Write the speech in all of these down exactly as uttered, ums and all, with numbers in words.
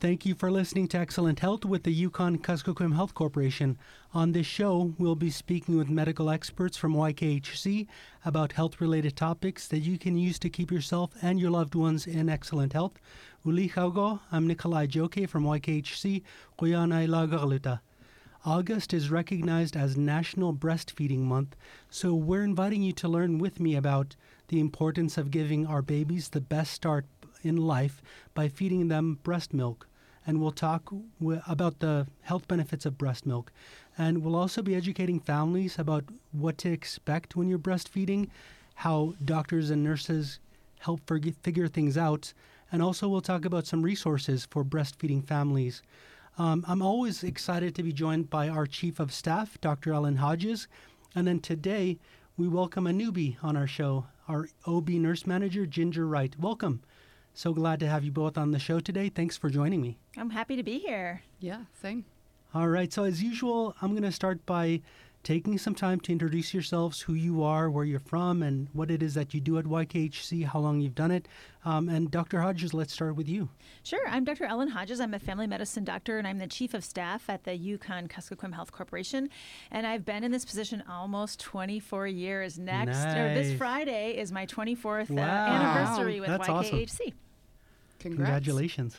Thank you for listening to Excellent Health with the Yukon-Kuskokwim Health Corporation. On this show, we'll be speaking with medical experts from Y K H C about health-related topics that you can use to keep yourself and your loved ones in excellent health. Uli Chaugo, I'm Nikolai Joke from Y K H C. Kuyanay Lagarluta. August is recognized as National Breastfeeding Month, so we're inviting you to learn with me about the importance of giving our babies the best start in life by feeding them breast milk. And we'll talk w- about the health benefits of breast milk. And we'll also be educating families about what to expect when you're breastfeeding, how doctors and nurses help forg- figure things out, and also we'll talk about some resources for breastfeeding families. Um, I'm always excited to be joined by our Chief of Staff, Doctor Ellen Hodges. And then today, we welcome a newbie on our show, our O B Nurse Manager, Ginger Wright. Welcome. So glad to have you both on the show today. Thanks for joining me. I'm happy to be here. Yeah, same. All right. So as usual, I'm going to start by taking some time to introduce yourselves, who you are, where you're from, and what it is that you do at Y K H C, how long you've done it. Um, and Doctor Hodges, let's start with you. Sure. I'm Doctor Ellen Hodges. I'm a family medicine doctor, and I'm the Chief of Staff at the Yukon-Kuskokwim Health Corporation. And I've been in this position almost twenty-four years. Next, Nice. or this Friday is my twenty-fourth uh, Wow. anniversary with That's Y K H C. awesome. Congrats. Congratulations.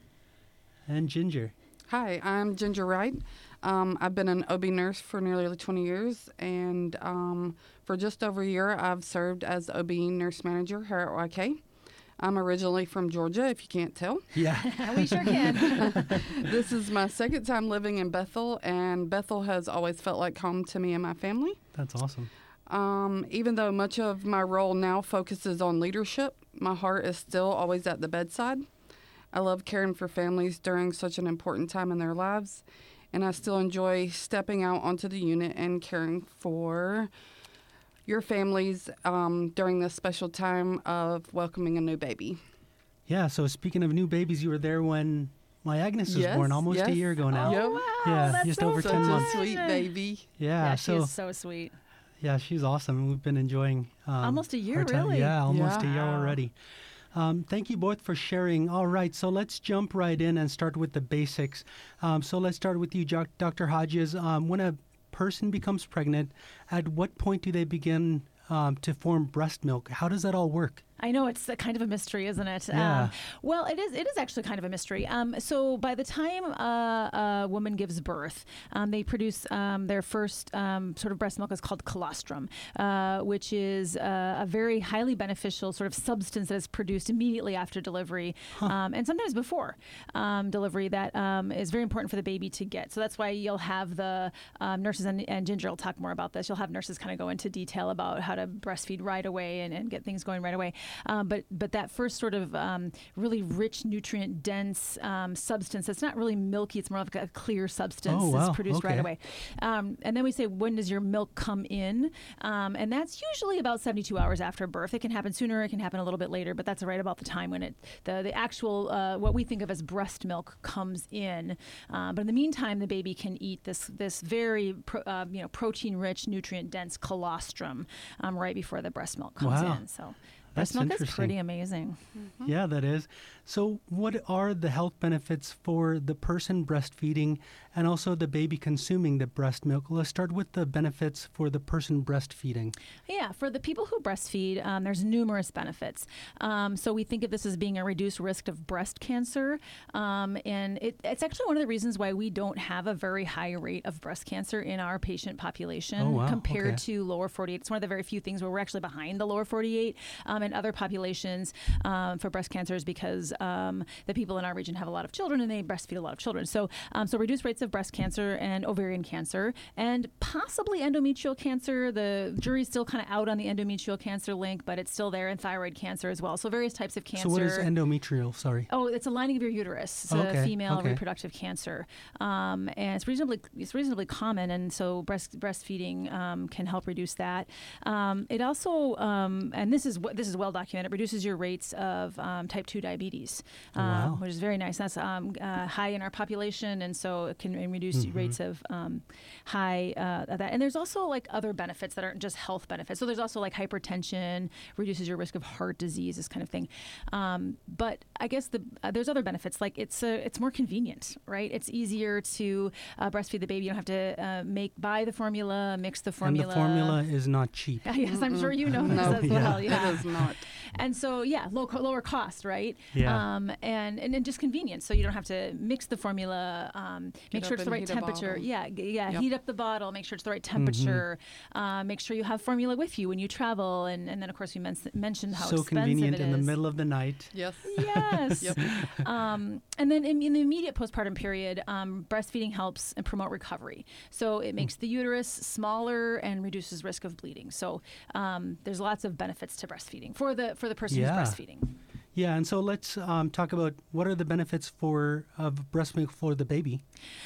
And Ginger. Hi, I'm Ginger Wright. Um, I've been an O B nurse for nearly twenty years, and um, for just over a year, I've served as O B nurse manager here at Y K. I'm originally from Georgia, if you can't tell. Yeah. We sure can. This is my second time living in Bethel, and Bethel has always felt like home to me and my family. That's awesome. Um, even though much of my role now focuses on leadership, my heart is still always at the bedside. I love caring for families during such an important time in their lives, and I still enjoy stepping out onto the unit and caring for your families um, during this special time of welcoming a new baby. Yeah, so speaking of new babies, you were there when my Agnes was Yes, born almost yes. a year ago now. Yep. Oh, wow. Yeah, That's just so over Such ten a months. sweet baby. Yeah, Yeah, she so is so sweet. yeah, she's awesome. We've been enjoying um, Almost a year, our time. really? Yeah, almost Yeah. a year Wow. already. Um, thank you both for sharing. All right, so let's jump right in and start with the basics. Um, so let's start with you, Doc- Doctor Hodges. Um, when a person becomes pregnant, at what point do they begin um, to form breast milk? How does that all work? I know it's a kind of a mystery, isn't it? Yeah. Um, well, it is. It is actually kind of a mystery. Um, so by the time uh, a woman gives birth, um, they produce um, their first um, sort of breast milk is called colostrum, uh, which is uh, a very highly beneficial sort of substance that is produced immediately after delivery, um, and sometimes before um, delivery. That um, is very important for the baby to get. So that's why you'll have the um, nurses and, and Ginger will talk more about this. You'll have nurses kind of go into detail about how to breastfeed right away and, and get things going right away. Um, but but that first sort of um, really rich, nutrient dense um, substance that's not really milky, it's more like a clear substance Oh, wow. is produced right Okay. away. Um, and then we say, when does your milk come in? Um, and that's usually about seventy-two hours after birth. It can happen sooner, it can happen a little bit later, but that's right about the time when it the, the actual, uh, what we think of as breast milk comes in. Um, but in the meantime, the baby can eat this this very pro, uh, you know protein rich, nutrient dense colostrum um, right before the breast milk comes Wow. in. So. That's Breast milk is interesting. pretty amazing. Yeah, that is. So what are the health benefits for the person breastfeeding and also the baby consuming the breast milk? Let's start with the benefits for the person breastfeeding. Yeah, for the people who breastfeed, um, there's numerous benefits. Um, so we think of this as being a reduced risk of breast cancer. Um, and it, it's actually one of the reasons why we don't have a very high rate of breast cancer in our patient population Oh, wow. compared Okay. to lower forty-eight. It's one of the very few things where we're actually behind the lower forty-eight um, and other populations um, for breast cancers because um, the people in our region have a lot of children and they breastfeed a lot of children. So, um, so reduced rates of breast cancer and ovarian cancer and possibly endometrial cancer. The jury's still kind of out on the endometrial cancer link, but it's still there, and thyroid cancer as well. So various types of cancer. So what is endometrial? Sorry. Oh, it's a lining of your uterus. It's Oh, a okay, female okay. reproductive cancer, um, and it's reasonably it's reasonably common. And so breast breastfeeding um, can help reduce that. Um, it also, um, and this is what this is well documented, reduces your rates of um, type two diabetes. disease, Oh, um, wow. which is very nice. That's um, uh, high in our population, and so it can reduce Mhm. rates of um, high uh, of that. And there's also like other benefits that aren't just health benefits. So there's also like hypertension, reduces your risk of heart disease, this kind of thing. Um, but I guess the uh, there's other benefits, like it's a, it's more convenient, right? It's easier to uh, breastfeed the baby. You don't have to uh, make buy the formula, mix the formula. And the formula is not cheap. Yes, I'm sure you know No, this as yeah. well. Yeah. It is not. And so, yeah, low, co- lower cost, right? Yeah. Um, and, and and just convenience. So you don't have to mix the formula. Um, make Get sure up it's the and right heat a temperature. bottle. Yeah, g- yeah. Yep. Heat up the bottle. Make sure it's the right temperature. Uh, make sure you have formula with you when you travel. And, and then, of course, we men- mentioned how So expensive convenient it in the is. middle of the night. Yes. Yes. Yep. Um, and then in, in the immediate postpartum period, um, breastfeeding helps and promote recovery. So it makes the uterus smaller and reduces risk of bleeding. So um, there's lots of benefits to breastfeeding for the for the person Yeah. who's breastfeeding. Yeah, and so let's um, talk about what are the benefits for of breast milk for the baby.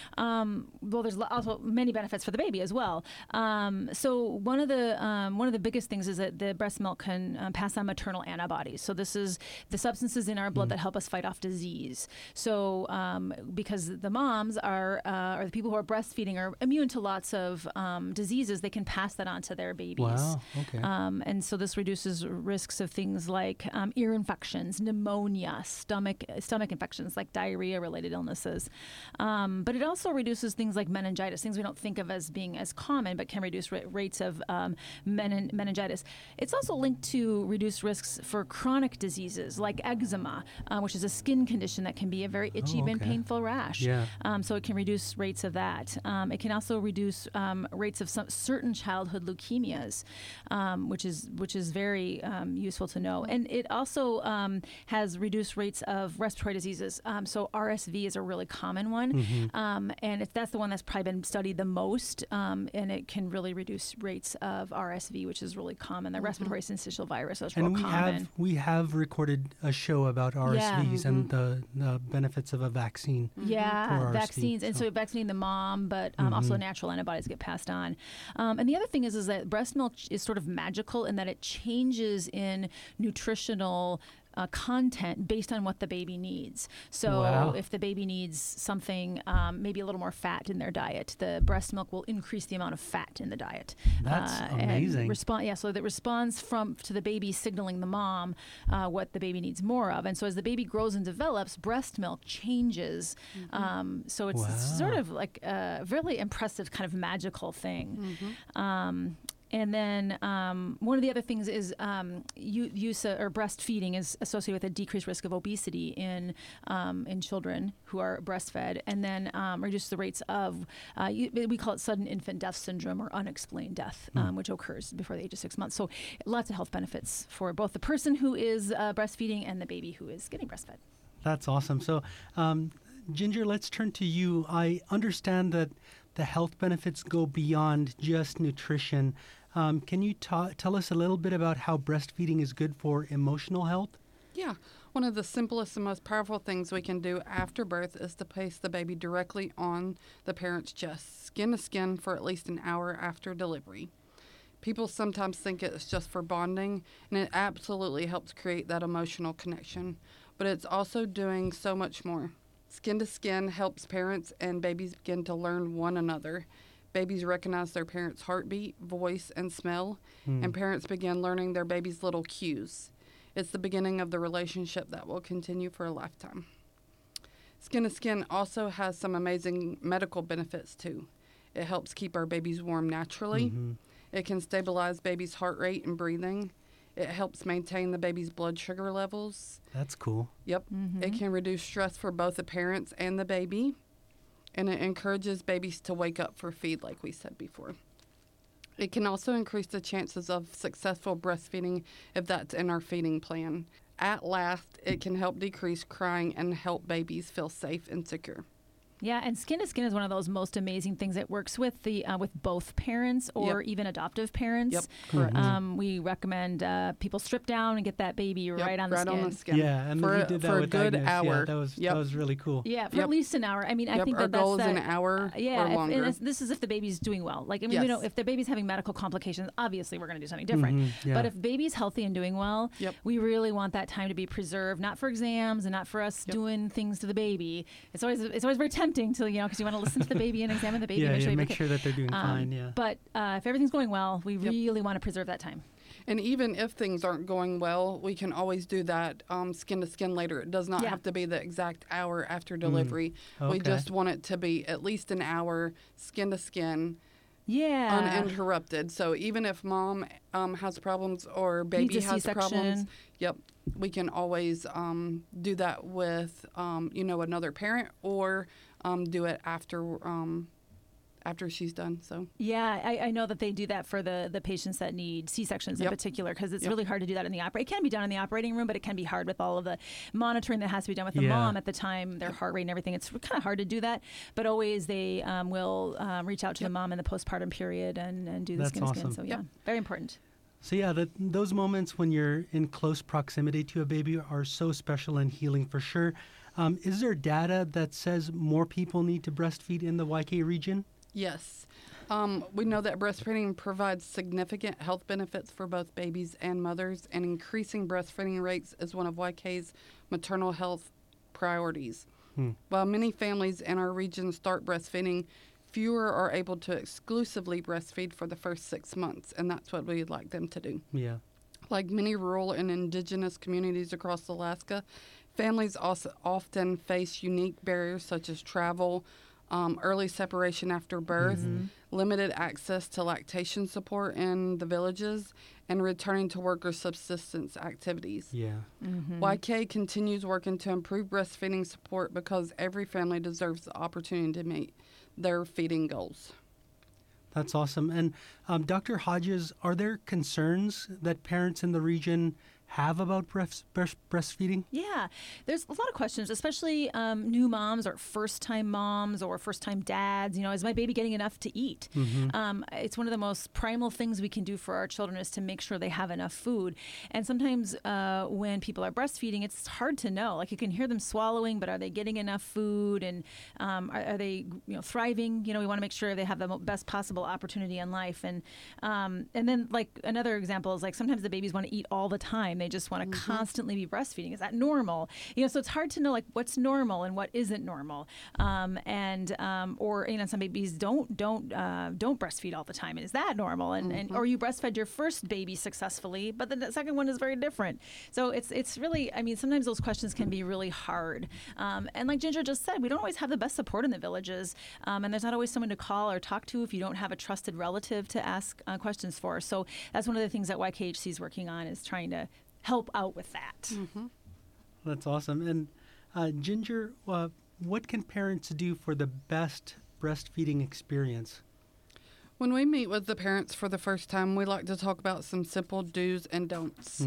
Um, well, there's lo- also many benefits for the baby as well. Um, so one of the um, one of the biggest things is that the breast milk can um, pass on maternal antibodies. So this is the substances in our blood that help us fight off disease. So um, because the moms are uh, or the people who are breastfeeding are immune to lots of um, diseases, they can pass that on to their babies. Wow. Okay. Um, and so this reduces risks of things like um, ear infections, pneumonia, stomach stomach infections like diarrhea-related illnesses. Um, but it also reduces things like meningitis, things we don't think of as being as common, but can reduce ra- rates of um, menin- meningitis. It's also linked to reduced risks for chronic diseases like eczema, uh, which is a skin condition that can be a very itchy Oh, and okay. painful rash. Yeah. Um, so it can reduce rates of that. Um, it can also reduce um, rates of some certain childhood leukemias, um, which is which is very um, useful to know. And it also um, has reduced rates of respiratory diseases. Um, so R S V is a really common one, Mm-hmm. um, and if that's the one that's probably been studied the most, um, and it can really reduce rates of R S V, which is really common. The respiratory syncytial virus is real And we common. have we have recorded a show about R S Vs Yeah. and the, the benefits of a vaccine. Yeah, For R S V, vaccines, and so- so vaccinating the mom, but um, also Mhm. natural antibodies get passed on. Um, and the other thing is, is that breast milk ch- is sort of magical in that it changes in nutritional uh, content based on what the baby needs. So Wow. if the baby needs something, um, maybe a little more fat in their diet, the breast milk will increase the amount of fat in the diet. That's Uh, and amazing. Respond, yeah, so that responds from to the baby signaling the mom uh, what the baby needs more of. And so as the baby grows and develops, breast milk changes. Um, so it's Wow. sort of like a really impressive kind of magical thing. Um, and then um, one of the other things is um, u- use uh, or breastfeeding is associated with a decreased risk of obesity in um, in children who are breastfed, and then um, reduce the rates of uh, you, we call it sudden infant death syndrome or unexplained death, um, which occurs before the age of six months. So lots of health benefits for both the person who is uh, breastfeeding and the baby who is getting breastfed. That's awesome. So, um, Ginger, let's turn to you. I understand that the health benefits go beyond just nutrition. Um, can you ta- tell us a little bit about how breastfeeding is good for emotional health? Yeah. One of the simplest and most powerful things we can do after birth is to place the baby directly on the parent's chest, skin to skin, for at least an hour after delivery. People sometimes think it's just for bonding, and it absolutely helps create that emotional connection. But it's also doing so much more. Skin to skin helps parents and babies begin to learn one another. Babies recognize their parents' heartbeat, voice, and smell, Hmm. and parents begin learning their baby's little cues. It's the beginning of the relationship that will continue for a lifetime. Skin to skin also has some amazing medical benefits too. It helps keep our babies warm naturally. Mhm. It can stabilize baby's heart rate and breathing. It helps maintain the baby's blood sugar levels. That's cool. Yep. It can reduce stress for both the parents and the baby. And it encourages babies to wake up for feed, like we said before. It can also increase the chances of successful breastfeeding if that's in our feeding plan. At last, it can help decrease crying and help babies feel safe and secure. Yeah, and skin to skin is one of those most amazing things. It works with the uh, with both parents or Yep. even adoptive parents. Yep, correct. Um, we recommend uh, people strip down and get that baby Yep, right on the right skin. on the skin. Yeah, and for you a, did that for with a good Agnes. hour. Yeah, that was Yep. that was really cool. Yeah, for Yep. at least an hour. I mean, I Yep, think our that that's goal is an that- hour uh, yeah, or if- longer. and it's, this is if the baby's doing well. Like, I mean, Yes. you know, if the baby's having medical complications, obviously we're going to do something different. Mhm, yeah. But if baby's healthy and doing well, Yep. we really want that time to be preserved, not for exams and not for us Yep. doing things to the baby. It's always it's always very tempting to, you know, because you want to listen to the baby and examine the baby. yeah, make yeah, sure you make look- sure that they're doing um, fine. Yeah. But uh, if everything's going well, we Yep. really want to preserve that time. And even if things aren't going well, we can always do that um, skin to skin later. It does not Yeah. have to be the exact hour after delivery. We Okay. just want it to be at least an hour, skin to skin, Yeah. uninterrupted. So even if mom um, has problems or baby Needs a has problems, C-section. yep, we can always um, do that with um, you know another parent or um, do it after um, after she's done. So Yeah, I, I know that they do that for the, the patients that need C-sections in Yep. particular, because it's Yep. really hard to do that in the operating. It can be done in the operating room, but it can be hard with all of the monitoring that has to be done with the Yeah. mom at the time, their heart rate and everything. It's kind of hard to do that, but always they um, will um, reach out to Yep. the mom in the postpartum period and, and do the That's skin to skin. awesome. So yeah, Yep. very important. So yeah, that, those moments when you're in close proximity to a baby are so special and healing for sure. Um, is there data that says more people need to breastfeed in the Y K region? yes. Um, we know that breastfeeding provides significant health benefits for both babies and mothers, and increasing breastfeeding rates is one of Y K's maternal health priorities. Hmm. While many families in our region start breastfeeding, fewer are able to exclusively breastfeed for the first six months, and that's what we'd like them to do. Yeah. Like many rural and indigenous communities across Alaska, families also often face unique barriers such as travel, um, early separation after birth, limited access to lactation support in the villages, and returning to work or subsistence activities. Yeah. Y K continues working to improve breastfeeding support because every family deserves the opportunity to meet their feeding goals. That's awesome. And um, Doctor Hodges, are there concerns that parents in the region have about breast, breast, breastfeeding? Yeah, there's a lot of questions, especially um, new moms or first-time moms or first-time dads. You know, is my baby getting enough to eat? Um, it's one of the most primal things we can do for our children is to make sure they have enough food. And sometimes uh, when people are breastfeeding, it's hard to know. Like you can hear them swallowing, but are they getting enough food? And um, are, are they, you know, thriving? You know, we want to make sure they have the mo- best possible opportunity in life. And um, and then like another example is like sometimes the babies want to eat all the time. They just want to constantly be breastfeeding. Is that normal? You know, so it's hard to know like what's normal and what isn't normal. Um, and um, or you know, some babies don't don't uh, don't breastfeed all the time. And is that normal? And, and or you breastfed your first baby successfully, but then the second one is very different. So it's it's really, I mean, sometimes those questions can be really hard. Um, and like Ginger just said, we don't always have the best support in the villages, um, and there's not always someone to call or talk to if you don't have a trusted relative to ask uh, questions for. So that's one of the things that Y K H C is working on, is trying to help out with that. That's awesome. And uh, Ginger, uh, what can parents do for the best breastfeeding experience? When we meet with the parents for the first time, we like to talk about some simple do's and don'ts.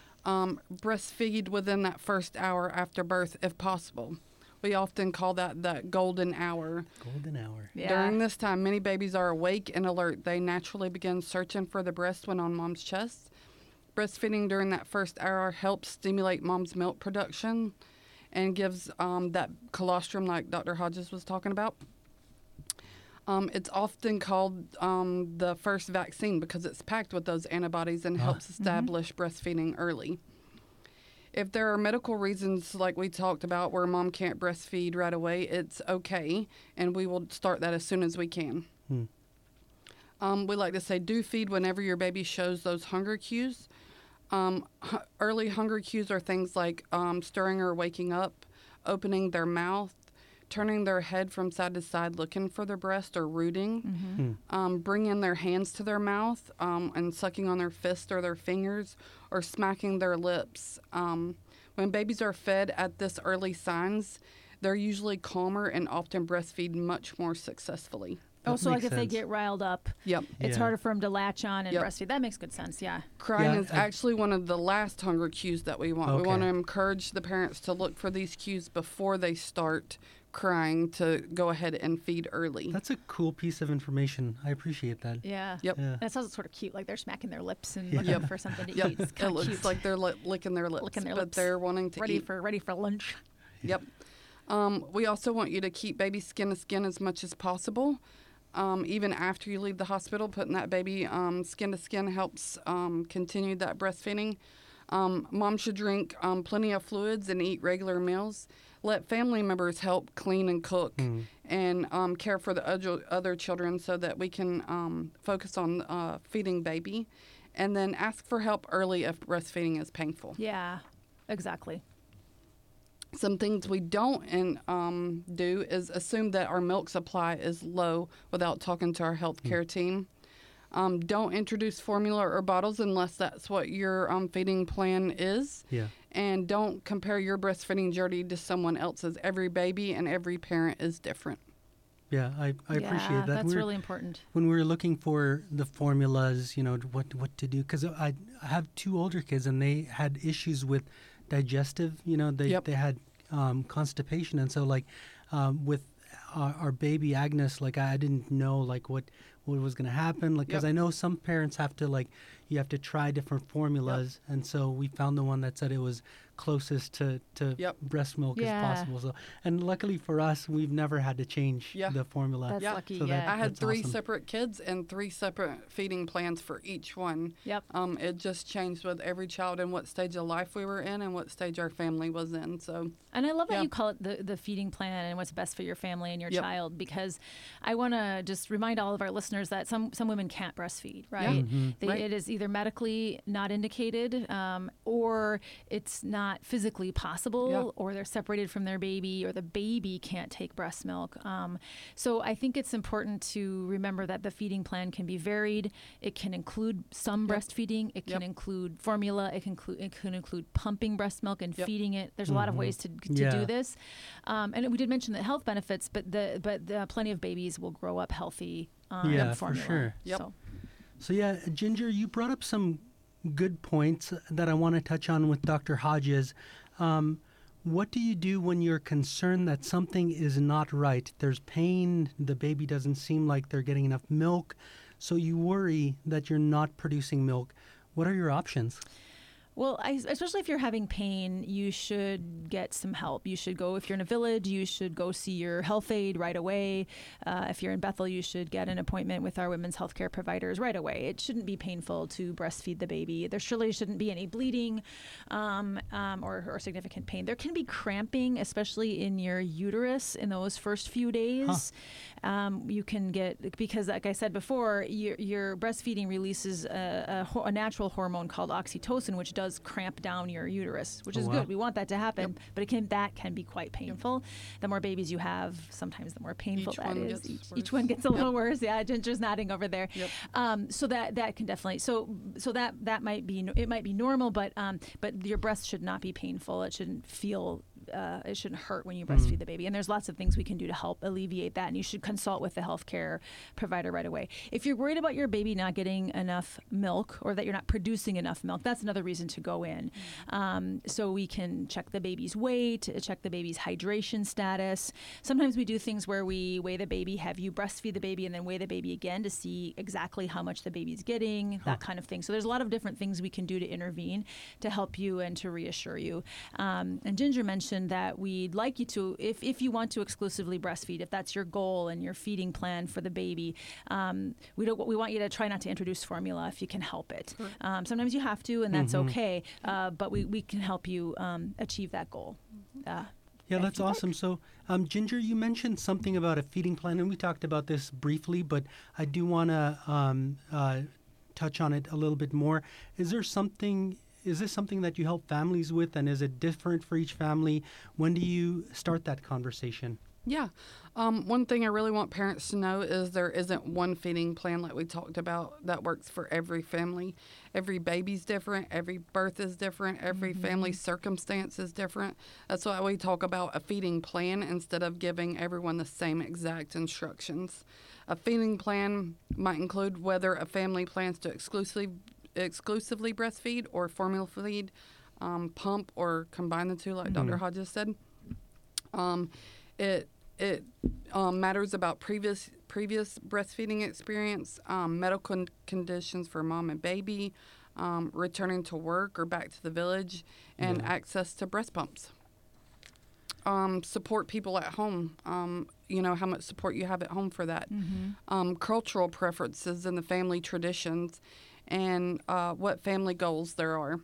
Um, breastfeed within that first hour after birth if possible. We often call that the golden hour. Golden hour. Yeah. During this time, many babies are awake and alert. They naturally begin searching for the breast when on mom's chest. Breastfeeding during that first hour helps stimulate mom's milk production and gives um, that colostrum like Doctor Hodges was talking about. Um, it's often called um, the first vaccine because it's packed with those antibodies and Ah. helps establish breastfeeding early. If there are medical reasons like we talked about where mom can't breastfeed right away, it's okay, and we will start that as soon as we can. Hmm. Um, we like to say do feed whenever your baby shows those hunger cues. Um, hu- early hunger cues are things like um, stirring or waking up, opening their mouth, turning their head from side to side looking for their breast or rooting, Hmm. um, bringing their hands to their mouth um, and sucking on their fist or their fingers, or smacking their lips. Um, when babies are fed at this early signs, they're usually calmer and often breastfeed much more successfully. Oh, That so like makes if they sense. get riled up, Yep. it's Yeah. harder for them to latch on and Yep. breastfeed. That makes good sense. Yeah. Crying Yeah, is I- actually one of the last hunger cues that we want. We want to Okay. encourage the parents to look for these cues before they start crying to go ahead and feed early. That's a cool piece of information. I appreciate that. Yeah. Yep. Yeah. That sounds sort of cute. Like they're smacking their lips and Yeah. looking Yep. for something to Yep. eat. It's It kind of looks cute. like they're li- licking their lips, Licking their but lips. they're wanting to ready eat. for ready for lunch. Yep. Um, we also want you to keep baby skin to skin as much as possible. Um, even after you leave the hospital, putting that baby um, skin to skin helps um, continue that breastfeeding. Um, mom should drink um, plenty of fluids and eat regular meals. Let family members help clean and cook Mm. and um, care for the other, other children so that we can um, focus on uh, feeding baby. And then ask for help early if breastfeeding is painful. Yeah. Exactly. Some things we don't and um, do is assume that our milk supply is low without talking to our healthcare team. Um, don't introduce formula or bottles unless that's what your um, feeding plan is. Yeah. And don't compare your breastfeeding journey to someone else's. Every baby and every parent is different. Yeah, I, I yeah, appreciate that. That's We're- really important. when we were looking for the formulas, you know, what what to do, because I, I have two older kids and they had issues with digestive, you know, they Yep. they had um, constipation, and so like um, with our, our baby Agnes, like I didn't know like what what was going to happen, like because Yep. I know some parents have to like you have to try different formulas, and so we found the one that said it was closest to to Yep. breast milk Yeah. as possible. So, and luckily for us, we've never had to change Yeah. the formula. That's Yeah. lucky. So that- yeah. I had That's three awesome. separate kids and three separate feeding plans for each one. Yep. Um, it just changed with every child and what stage of life we were in and what stage our family was in. So, And I love that Yeah. you call it the, the feeding plan and what's best for your family and your Yep. child, because I want to just remind all of our listeners that some, some women can't breastfeed, right? Mhm. They, Right. It is either medically not indicated um, or it's not physically possible Yeah. or they're separated from their baby or the baby can't take breast milk. Um, so I think it's important to remember that the feeding plan can be varied. It can include some Yep. breastfeeding. It can Yep. include formula. It can include, it can include pumping breast milk and Yep. feeding it. There's a lot of Mhm. ways to, to Yeah. do this. Um, and we did mention the health benefits, but the but the, plenty of babies will grow up healthy on Yeah, for formula. sure. Yep. So, So yeah, Ginger, you brought up some good points that I want to touch on with Doctor Hodges. Um, what do you do when you're concerned that something is not right? There's pain, the baby doesn't seem like they're getting enough milk, so you worry that you're not producing milk. What are your options? Well, I, especially if you're having pain, you should get some help. You should go, if you're in a village, you should go see your health aide right away. Uh, if you're in Bethel, you should get an appointment with our women's healthcare providers right away. It shouldn't be painful to breastfeed the baby. There surely shouldn't be any bleeding um, um, or, or significant pain. There can be cramping, especially in your uterus in those first few days. Um, you can get, because like I said before, your, your breastfeeding releases a, a, ho- a natural hormone called oxytocin, which does cramp down your uterus, which Oh, is wow. good. We want that to happen, but it can that can be quite painful. The more babies you have, sometimes the more painful Each that one is. gets Each, worse. each one gets a little worse. Yeah, Ginger's nodding over there. Yep. Um, so that that can definitely so so that that might be no- it might be normal, but um, but your breast should not be painful. It shouldn't feel uh, it shouldn't hurt when you breastfeed the baby. And there's lots of things we can do to help alleviate that. And you should consult with the healthcare provider right away. If you're worried about your baby not getting enough milk or that you're not producing enough milk, that's another reason to go in. Um, so we can check the baby's weight, check the baby's hydration status. Sometimes we do things where we weigh the baby, have you breastfeed the baby, and then weigh the baby again to see exactly how much the baby's getting, that kind of thing. So there's a lot of different things we can do to intervene to help you and to reassure you. Um, and Ginger mentioned that we'd like you to, if, if you want to exclusively breastfeed, if that's your goal and your feeding plan for the baby, um, we don't. We want you to try not to introduce formula if you can help it. Um, sometimes you have to, and that's okay. Uh, but we, we can help you um, achieve that goal. Uh, Yeah, if that's you'd like. awesome. So, um, Ginger, you mentioned something about a feeding plan, and we talked about this briefly, but I do want to um, uh, touch on it a little bit more. Is there something? Is this something that you help families with, and is it different for each family? When do you start that conversation? Yeah. Um, one thing I really want parents to know is there isn't one feeding plan like we talked about that works for every family. Every baby's different. Every birth is different. Every mm-hmm. family circumstance is different. That's why we talk about a feeding plan instead of giving everyone the same exact instructions. A feeding plan might include whether a family plans to exclusively exclusively breastfeed or formula feed, um, pump, or combine the two, like mm-hmm. Doctor Hodges said. Um, it it um, matters about previous previous breastfeeding experience, um, medical con- conditions for mom and baby, um, returning to work or back to the village, and yeah. access to breast pumps. Um, support people at home. Um, you know, how much support you have at home for that. Mm-hmm. Um, cultural preferences and the family traditions, and uh, what family goals there are.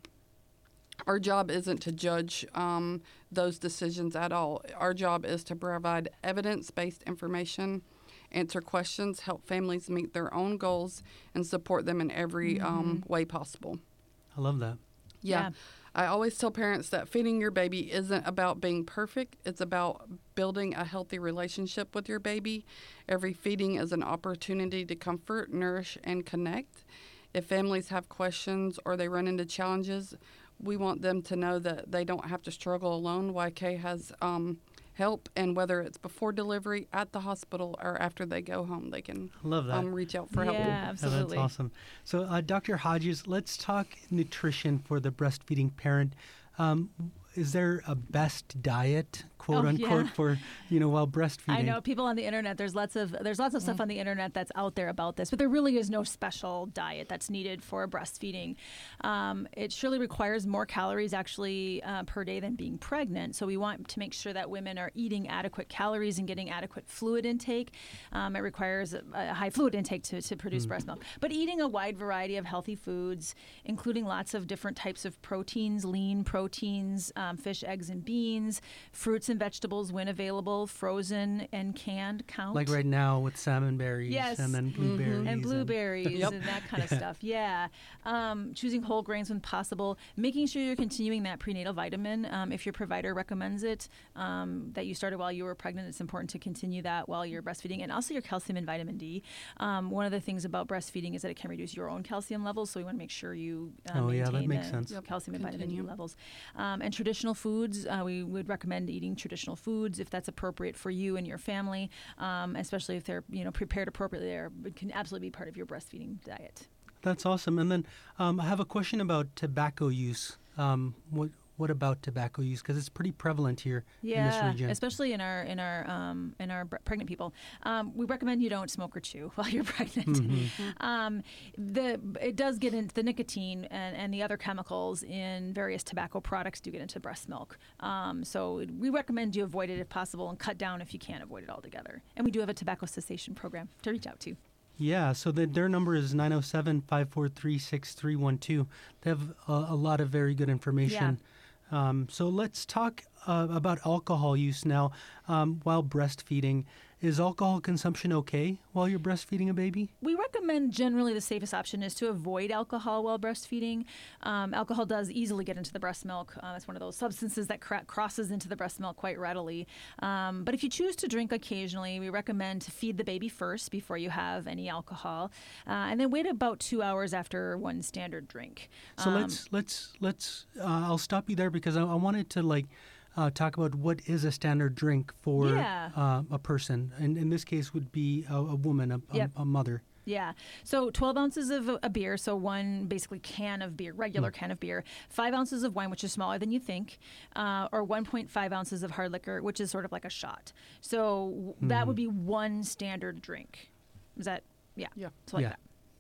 Our job isn't to judge um, those decisions at all. Our job is to provide evidence-based information, answer questions, help families meet their own goals, and support them in every mm-hmm. um, way possible. I love that. Yeah. Yeah. I always tell parents that feeding your baby isn't about being perfect. It's about building a healthy relationship with your baby. Every feeding is an opportunity to comfort, nourish, and connect. If families have questions or they run into challenges, we want them to know that they don't have to struggle alone. Y K has um, help, and whether it's before delivery, at the hospital, or after they go home, they can Love that. Um, reach out for yeah, help. Yeah, absolutely. Oh, that's awesome. So, uh, Doctor Hodges, let's talk nutrition for the breastfeeding parent. Um, is there a best diet, quote Oh, unquote, yeah. for, you know, while breastfeeding? I know people on the internet. There's lots of there's lots of stuff on the internet that's out there about this, but there really is no special diet that's needed for breastfeeding. Um, it surely requires more calories actually uh, per day than being pregnant. So we want to make sure that women are eating adequate calories and getting adequate fluid intake. Um, it requires a, a high fluid intake to, to produce mm. breast milk. But eating a wide variety of healthy foods, including lots of different types of proteins, lean proteins, um, fish, eggs, and beans, fruits and vegetables when available, frozen and canned count. Like right now with salmon berries Yes. and then blueberries. Mm-hmm. And blueberries Yep. and that kind of stuff. Yeah. Um, choosing whole grains when possible. Making sure you're continuing that prenatal vitamin. Um, if your provider recommends it, um, that you started while you were pregnant, it's important to continue that while you're breastfeeding. And also your calcium and vitamin D. Um, one of the things about breastfeeding is that it can reduce your own calcium levels, so we want to make sure you uh, oh, maintain yeah, that makes the sense. Yep. calcium and Continue. vitamin D levels. Um, and traditional foods, uh, we would recommend eating traditional foods if that's appropriate for you and your family, um, especially if they're you know prepared appropriately. There, it can absolutely be part of your breastfeeding diet. That's awesome. And then um, I have a question about tobacco use. Um, what what about tobacco use? Because it's pretty prevalent here Yeah, in this region. especially in our in our um, in our bre- pregnant people. Um, we recommend you don't smoke or chew while you're pregnant. Mm-hmm. um, the it does get into the nicotine and, and the other chemicals in various tobacco products do get into breast milk. Um, so we recommend you avoid it if possible and cut down if you can't avoid it altogether. And we do have a tobacco cessation program to reach out to. Yeah, so the, their number is nine oh seven, five four three, six three one two. They have a, a lot of very good information. Um, so let's talk uh, about alcohol use now um, while breastfeeding. Is alcohol consumption okay while you're breastfeeding a baby? We recommend generally the safest option is to avoid alcohol while breastfeeding. Um, alcohol does easily get into the breast milk. Uh, it's one of those substances that cra- crosses into the breast milk quite readily. Um, but if you choose to drink occasionally, we recommend to feed the baby first before you have any alcohol, uh, and then wait about two hours after one standard drink. So Um, let's let's let's. Uh, I'll stop you there because I, I wanted to like. Uh, talk about what is a standard drink for Yeah. uh, a person, and in this case would be a, a woman, a, a, Yep. a mother. Yeah. So twelve ounces of a, a beer, so one basically can of beer, regular can of beer, five ounces of wine, which is smaller than you think, uh, or one point five ounces of hard liquor, which is sort of like a shot. So w- that would be one standard drink. Is that, yeah. Yeah. So like Yeah. that.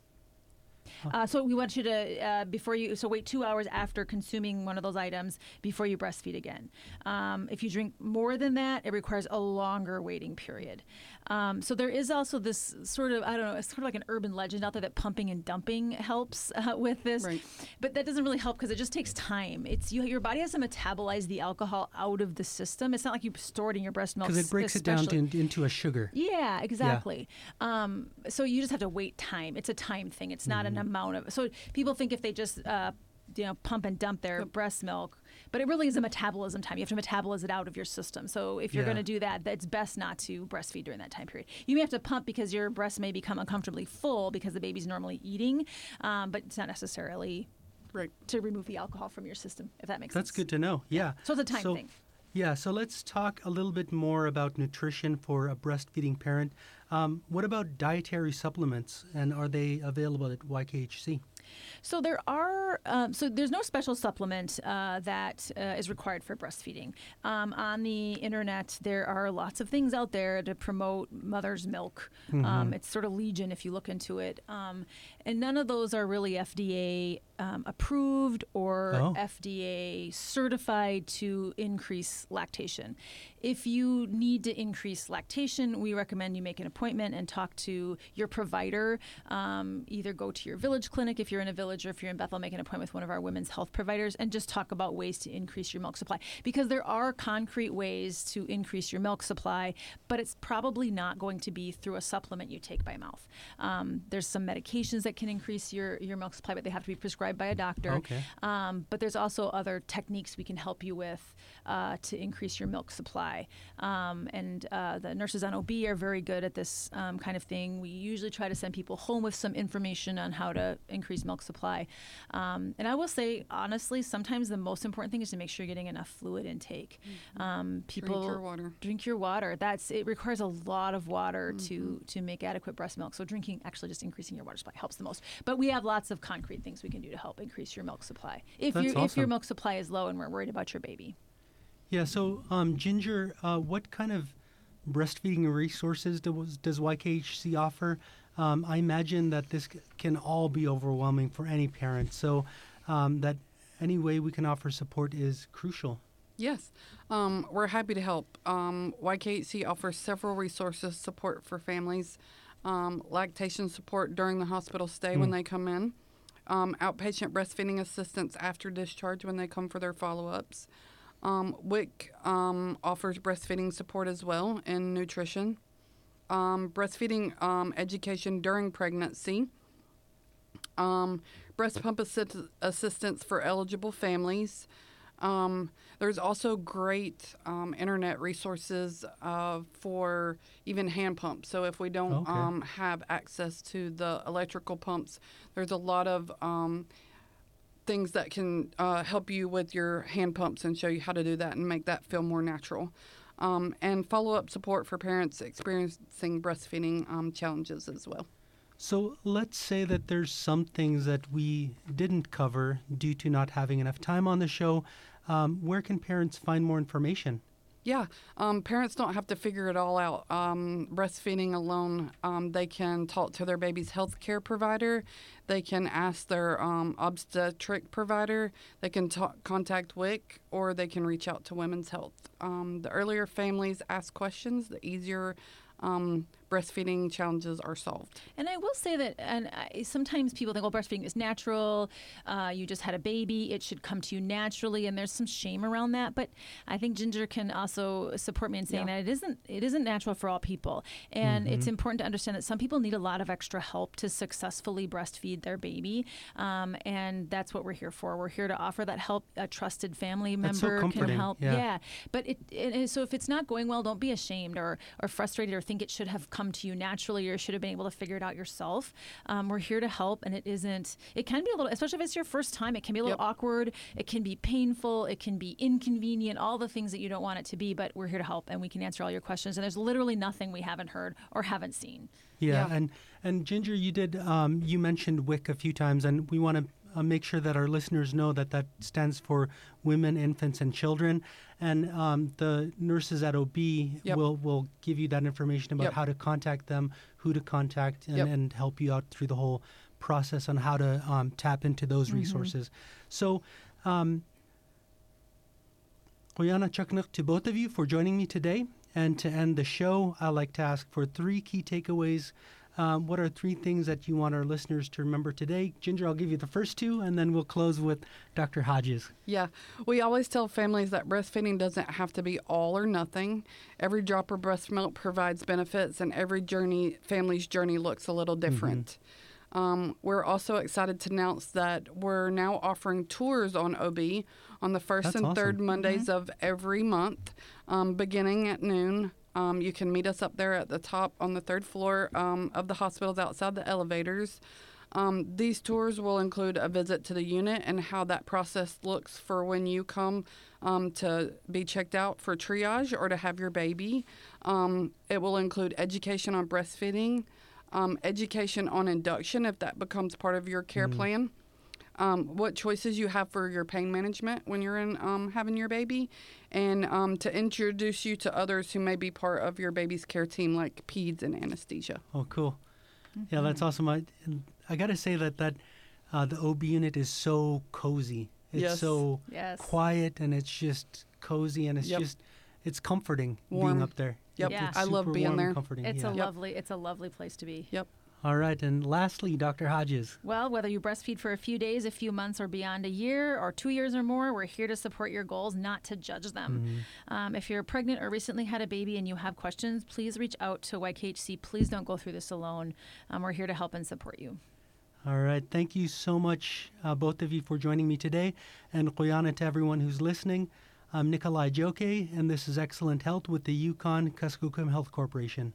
Uh, so we want you to, uh, before you, so wait two hours after consuming one of those items before you breastfeed again. Um, if you drink more than that, it requires a longer waiting period. Um, so there is also this sort of, I don't know, it's sort of like an urban legend out there that pumping and dumping helps uh, with this. Right. But that doesn't really help because it just takes time. It's you, your body has to metabolize the alcohol out of the system. It's not like you store it in your breast milk. Because it breaks it down especially- to, into a sugar. yeah, exactly. Um, so you just have to wait time. It's a time thing. It's not an amount of. So people think if they just uh, you know pump and dump their breast milk, but it really is a metabolism time. You have to metabolize it out of your system. So if you're Yeah. going to do that, it's best not to breastfeed during that time period. You may have to pump because your breast may become uncomfortably full because the baby's normally eating, um, but it's not necessarily Right. to remove the alcohol from your system, if that makes That's sense. good to know. Yeah. So it's a time So- thing. Yeah, so let's talk a little bit more about nutrition for a breastfeeding parent. Um, what about dietary supplements, and are they available at Y K H C? So there are, um, so there's no special supplement uh, that uh, is required for breastfeeding. Um, on the internet, there are lots of things out there to promote mother's milk. Um, it's sort of legion if you look into it. Um, and none of those are really F D A um, approved or Oh. F D A certified to increase lactation. If you need to increase lactation, we recommend you make an appointment and talk to your provider. Um, either go to your village clinic if you're in a village, or if you're in Bethel, make an appointment with one of our women's health providers and just talk about ways to increase your milk supply. Because there are concrete ways to increase your milk supply, but it's probably not going to be through a supplement you take by mouth. Um, there's some medications that can increase your, your milk supply, but they have to be prescribed by a doctor. Okay. Um, but there's also other techniques we can help you with uh, to increase your milk supply. Um, and uh, the nurses on O B are very good at this um, kind of thing. We usually try to send people home with some information on how to increase milk supply. Um, and I will say, honestly, sometimes the most important thing is to make sure you're getting enough fluid intake. Um, people Drink your water. Drink your water. That's it. Requires a lot of water Mm-hmm. to to make adequate breast milk. So drinking, actually, just increasing your water supply helps the most. But we have lots of concrete things we can do to help increase your milk supply if That's you if your awesome. milk supply is low and we're worried about your baby. Yeah, so um, Ginger, uh, what kind of breastfeeding resources does, does Y K H C offer? Um, I imagine that this c- can all be overwhelming for any parent, so um, that any way we can offer support is crucial. Yes, um, we're happy to help. Um, Y K H C offers several resources support for families, um, lactation support during the hospital stay when they come in, um, outpatient breastfeeding assistance after discharge when they come for their follow-ups. Um, W I C um, offers breastfeeding support as well and nutrition, um, breastfeeding um, education during pregnancy, um, breast pump assi- assistance for eligible families. Um, there's also great um, internet resources uh, for even hand pumps. So if we don't Okay. um, have access to the electrical pumps, there's a lot of um, things that can uh, help you with your hand pumps and show you how to do that and make that feel more natural. Um, and follow-up support for parents experiencing breastfeeding um, challenges as well. So let's say that there's some things that we didn't cover due to not having enough time on the show. Um, where can parents find more information? Yeah, um, parents don't have to figure it all out. Um, breastfeeding alone, um, they can talk to their baby's health care provider. They can ask their um, obstetric provider. They can ta- contact W I C, or they can reach out to Women's Health. Um, the earlier families ask questions, the easier um, breastfeeding challenges are solved. And I will say that, and I, sometimes people think, well, breastfeeding is natural. Uh, you just had a baby; it should come to you naturally. And there's some shame around that. But I think Ginger can also support me in saying Yeah. that it isn't it isn't natural for all people. And it's important to understand that some people need a lot of extra help to successfully breastfeed their baby. Um, and that's what we're here for. We're here to offer that help. A trusted family That's so member can comforting, help. yeah. But it, it so if it's not going well, don't be ashamed or or frustrated or think it should have come to you naturally or should have been able to figure it out yourself. Um, we're here to help, and it isn't. It can be a little, especially if it's your first time. It can be a little Yep. awkward. It can be painful. It can be inconvenient. All the things that you don't want it to be. But we're here to help, and we can answer all your questions. And there's literally nothing we haven't heard or haven't seen. Yeah, Yeah. and and Ginger, you did um, you mentioned W I C a few times, and we want to uh, make sure that our listeners know that that stands for Women, Infants, and Children. And um, the nurses at O B Yep. will will give you that information about Yep. how to contact them, who to contact, and, Yep. and help you out through the whole process on how to um, tap into those resources. So. Um, Oyana Chuknuk, to both of you for joining me today. And to end the show, I'd like to ask for three key takeaways. Um, what are three things that you want our listeners to remember today? Ginger, I'll give you the first two, and then we'll close with Doctor Hodges. Yeah, we always tell families that breastfeeding doesn't have to be all or nothing. Every drop of breast milk provides benefits, and every journey, family's journey looks a little different. Um, we're also excited to announce that we're now offering tours on O B on the first That's and awesome. third Mondays of every month, um, beginning at noon. Um, you can meet us up there at the top on the third floor um, of the hospitals outside the elevators. Um, these tours will include a visit to the unit and how that process looks for when you come um, to be checked out for triage or to have your baby. Um, it will include education on breastfeeding, um, education on induction if that becomes part of your care Mm. plan, um, what choices you have for your pain management when you're in um, having your baby, and um, to introduce you to others who may be part of your baby's care team, like peds and anesthesia. Oh, cool. Yeah, that's awesome. I, and I got to say that that uh, the O B unit is so cozy. It's Yes. so Yes. quiet, and it's just cozy, and it's Yep. just it's comforting Warm. being up there. Yep. Yeah. It's I love super being warm and there. comforting. It's yeah. a Yep. lovely, it's a lovely place to be. Yep. All right, and lastly, Doctor Hodges. Well, whether you breastfeed for a few days, a few months, or beyond a year, or two years or more, we're here to support your goals, not to judge them. Um, if you're pregnant or recently had a baby and you have questions, please reach out to Y K H C. Please don't go through this alone. Um, we're here to help and support you. All right, thank you so much, uh, both of you, for joining me today, and Quyana to everyone who's listening. I'm Nikolai Joke, and this is Excellent Health with the Yukon Kuskokwim Health Corporation.